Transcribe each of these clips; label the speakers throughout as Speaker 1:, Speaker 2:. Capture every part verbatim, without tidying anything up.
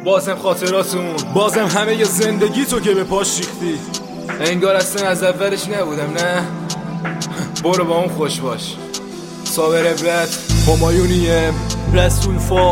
Speaker 1: بازم خاطراتمون، بازم همه ی زندگی تو که به پاش ریختی. انگار اصلا از اولش نبودم، نه؟ برو با اون خوش باش. صابر عبرت، همایونیم، رسول فا.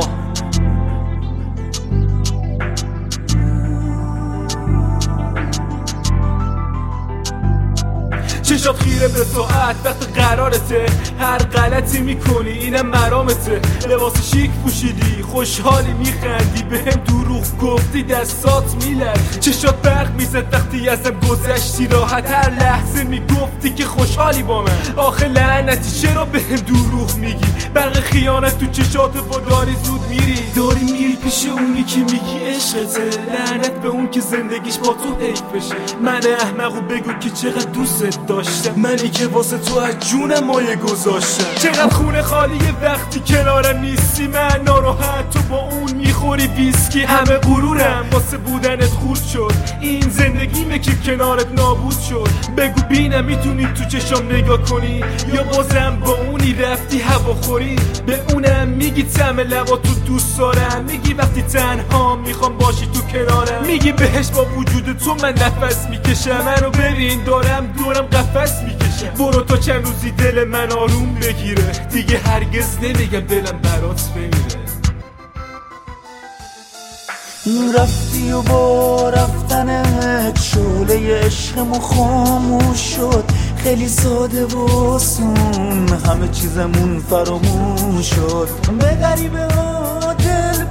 Speaker 1: چشات خیره به ساعت وقت قرارته، هر غلطی میکنی اینم مرامته. لباس شیک پوشیدی، خوشحالی میخندی، بهم دروغ گفتی دستات میلرزی. چشات برق میزد وقتی ازم گذشتی، راحت هر لحظه میگفتی که خوشحالی با من. آخه لعنتی چرا بهم دروغ میگی؟ برق خیانت تو چشات با داری زود میری، داری میری پیش اونی که میگی عشقته. لعنت به اون که زندگیش با تو حیف بشه. من احمقو بگو که چقدر دوست داشتم، منی که واسه تو از جونم مایه گذاشتم. چقدر خونه خالیه وقتی کنارم نیستی، من ناراحت تو با اون میخوری ویسکی. همه غرورم واسه بودنت خورد شد، این زندگیمه که کنارت نابود شد. بگو بینم میتونی تو چشام نگاه کنی، یا بازم با اونی رفتی هواخوری؟ به اونم میگی طعم لبا تو دوست دارم، میگی وقتی تنها میخوام باشی تو کنارم، میگی بهش با وجود تو من نفس میکشم. منو ببین دارم دورم قفس میکشم. برو تا چند روزی دل من آروم بگیره، دیگه هرگز نمیگم دلم برات بمیره.
Speaker 2: رفتی و با رفتنت شعله عشقمو خاموش شد. خیلی ساده و آسون همه چیزمون فراموش شد. به غریبه ها دل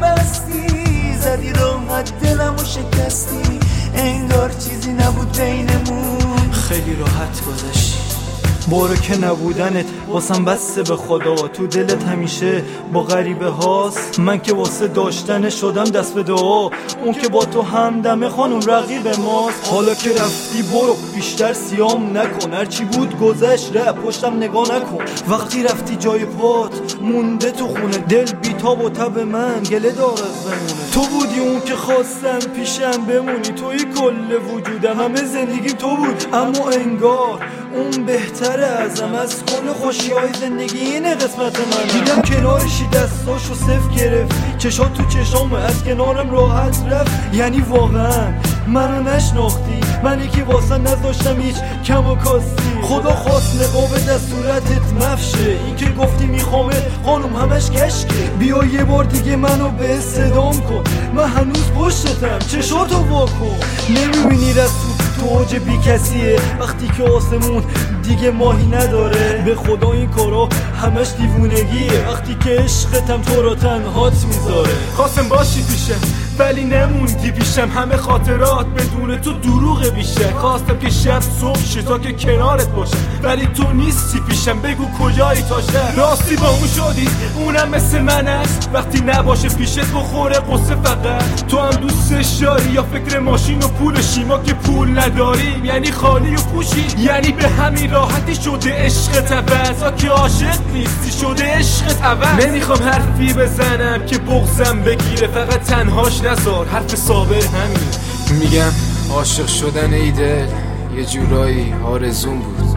Speaker 2: بستی، زدی راحت دلمو شکستی. انگار چیزی نبود بینمون،
Speaker 1: خیلی راحت گذشتی.
Speaker 2: برو که نبودنت واسم بسته به خدا، تو دلت همیشه با غریبه هاست. من که واسه داشتن شدم دست به دعا، اون که با تو همدمه خانم رقیب ماست. حالا که رفتی برو بیشتر سیام نکن، هرچی بود گذشت ره پشتم نگاه نکن. وقتی رفتی جای پات مونده تو خونه، دل بیتاب و تب من گله دار از بمونه. تو بودی اون که خواستم پیشم بمونی، توی کل وجودم همه زندگیم تو بود. اما انگار اون بهتره ازم، از کل خوشی های زندگی اینه قسمت من. دیدم کنارشی دستاشو صف گرفت، چشات تو چشامه از کنارم راحت رفت. یعنی واقعا منو نشناختی، منی که واسه نذاشتم هیچ کم و کاستی. خدا خواست نقاب دست صورتت مفشه، این که گفتی میخوامه خانم همش کشکه. بیا یه بار دیگه منو به صدام کن، من هنوز پشتتم چشاتو واکن. نمیبینی رسول تو اوج بی کسیه، وقتی که آسمون دیگه ماهی نداره. به خدا این کارا همش دیوونگیه، وقتی که عشقتم تو را تنهات میذاره.
Speaker 1: خواستم باشی پیشم ولی نموندی پیشم، همه خاطرات بدون تو دروغ بیشتر. خواستم که شب صبح شه تا که کنارت باشم، ولی تو نیستی پیشم. بگو کجایی تا شب؟ راستی با اون شدی؟ اونم مثل من است وقتی نباشه پیشت بخوره قصه فقط. تو هم دوستش داری یا فکر ماشین و پول شیما که پول نداریم؟ یعنی خالی و پوشی، یعنی به همین راحتی شده عشقت عوض. که عاشق نیستی شده عشقت عوض. نمیخوام حرفی بزنم که بغضم بگیره، فقط تنهاش نذار حرف صابر همین. میگم عاشق شدن ای دل یه جورایی آرزون بود،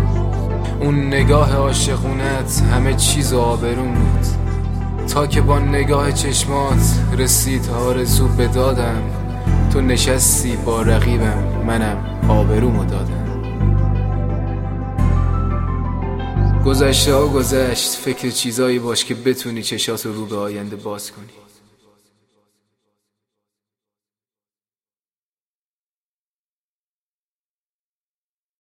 Speaker 1: اون نگاه عاشقونت همه چیز آبرون بود. تا که با نگاه چشمات رسید آرزو به دادم، تو نشستی با رقیبم منم آبرومو دادم. گذشته ها گذشت، فکر چیزایی باش که بتونی چشاتو رو به آینده باز کنی.